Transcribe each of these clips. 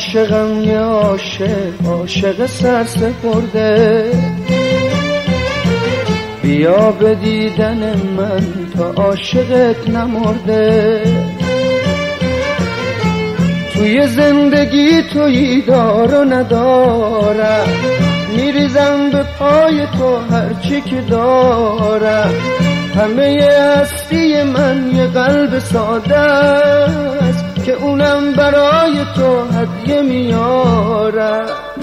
عاشقم یه عاشق سرسپرده، بیا به دیدن من تا عاشقت نمرده. توی زندگی تویی دار و ندارم، میریزم به پای تو هرچی که دارم. همه هستی من یه قلب ساده است که اونم برای تو هدیه میارم.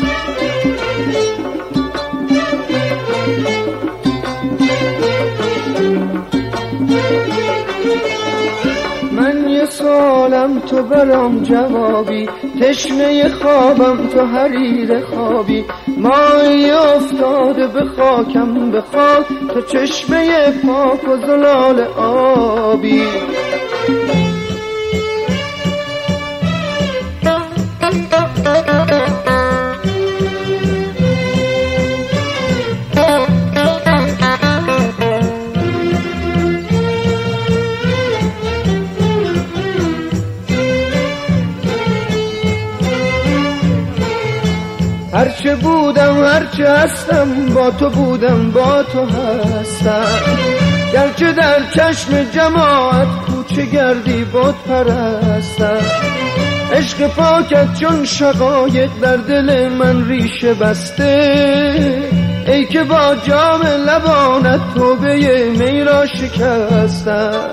من یه سوالم تو برام جوابی، تشنه خوابم تو حریر خوابی. مایی افتاده به خاکم به خاک، تو چشمه پاک و زلال آبی. هرچه بودم هرچه هستم، با تو بودم با تو هستم. گرچه در چشم جماعت کوچه گردی بت پرستم. عشق پاکت چون شقایق در دل من ریشه بسته، ای که با جام لبانت توبه می را شکستم.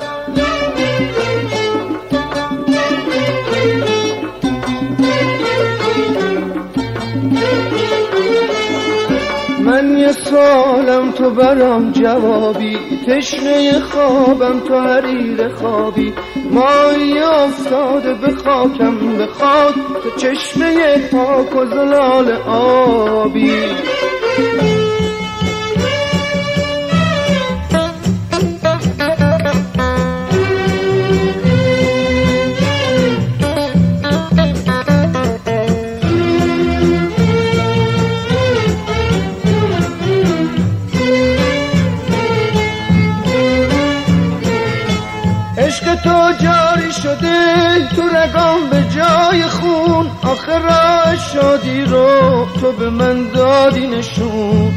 من یه سوالم تو برام جوابی، تشنه خوابم تو حریر خوابی. مایی افتاده به خاکم به خاک، تو چشمه پاک و زلال آبی. عشق تو جاری شده تو رگام به جای خون، آخر راه شادی رو تو به من دادی نشون.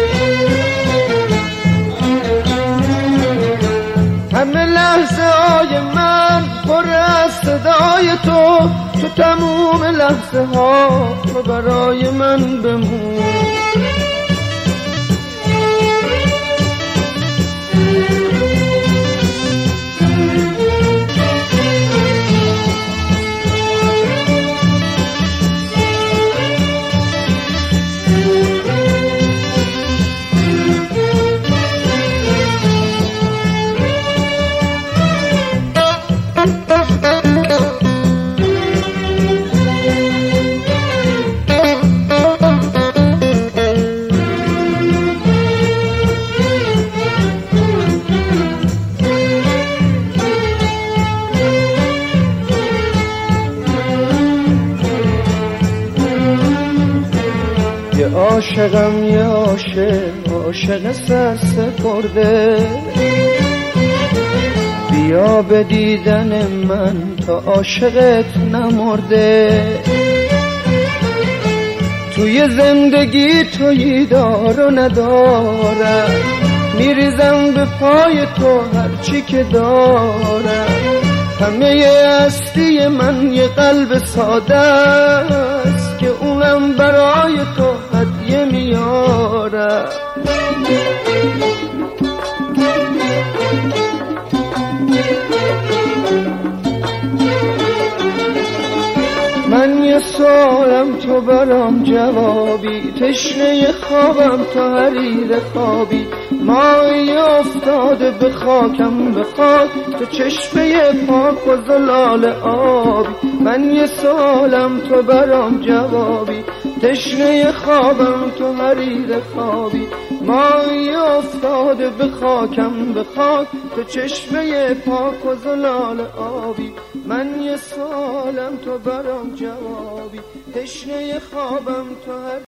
همه لحظه های من پر از صدای تو، تو تموم لحظه ها تو برای من بمون. یه عاشقم یه عاشق سرسپرده، بیا به دیدن من تا عاشقت نمرده. توی زندگی تویی دار و ندارم، میریزم به پای تو هرچی که دارم. همه هستی من یه قلب ساده است که اونم برای تو هدیه میارم. من یه سوالم تو برام جوابی، تشنه خوابم تو حریر خوابی. مایی افتاده به خاکم به خاک، تو چشمه پاک و زلال آبی. من یه سوالم تو برام جوابی، تشنه خوابم تو حریر خوابی. مایی افتاده به خاکم به خاک، تو چشمه پاک و زلال آبی. من یه سوالم تو برام جوابی، تشنه خوابم تو